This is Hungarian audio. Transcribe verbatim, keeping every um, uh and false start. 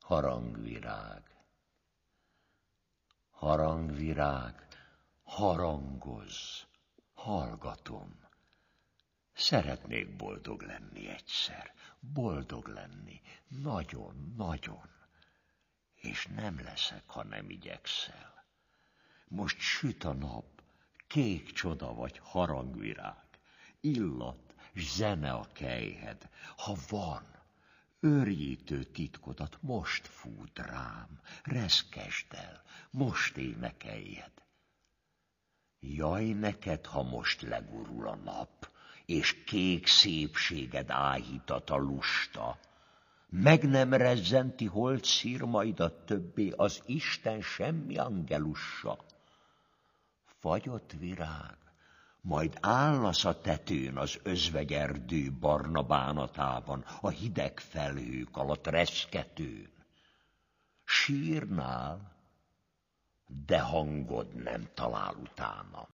Harangvirág. Harangvirág, harangozz, hallgatom. Szeretnék boldog lenni egyszer, boldog lenni, nagyon-nagyon. És nem leszek, ha nem igyekszel. Most süt a nap, kék csoda vagy harangvirág, illat, zene a kejhed, ha van, őrjítő titkodat most fut rám, reszkesd el, most énekeljed. Jaj neked, ha most legurul a nap, és kék szépséged áhítat a lusta, meg nem rezzenti holt szirmaidat többé az Isten semmi angelussa. Fagyott virág, majd állasz a tetőn az özvegyerdő barna bánatában, a hideg felhők alatt reszketőn. Sírnál, de hangod nem talál utána.